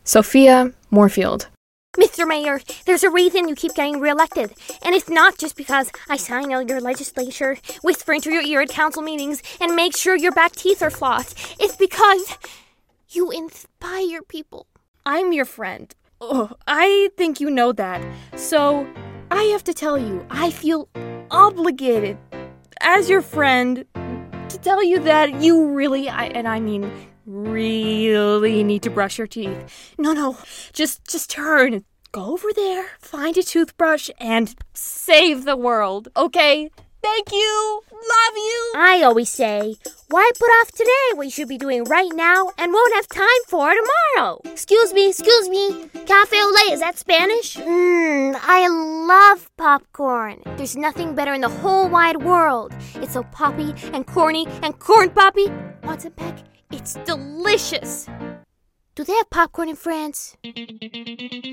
Sophia Moorfield. Mr. Mayor, there's a reason you keep getting reelected. And it's not just because I sign all your legislature, whisper into your ear at council meetings, and make sure your back teeth are flossed. It's because you inspire people. I'm your friend. Oh, I think you know that. So, I have to tell you, I feel obligated, as your friend, to tell you that you really, really need to brush your teeth. No, just turn. Go over there, find a toothbrush, and save the world, okay? Thank you. Love you. I always say, why put off today what you should be doing right now and won't have time for tomorrow? Excuse me. Cafe au lait, is that Spanish? I love popcorn. There's nothing better in the whole wide world. It's so poppy and corny and corn poppy. Want some peck? It's delicious. Do they have popcorn in France?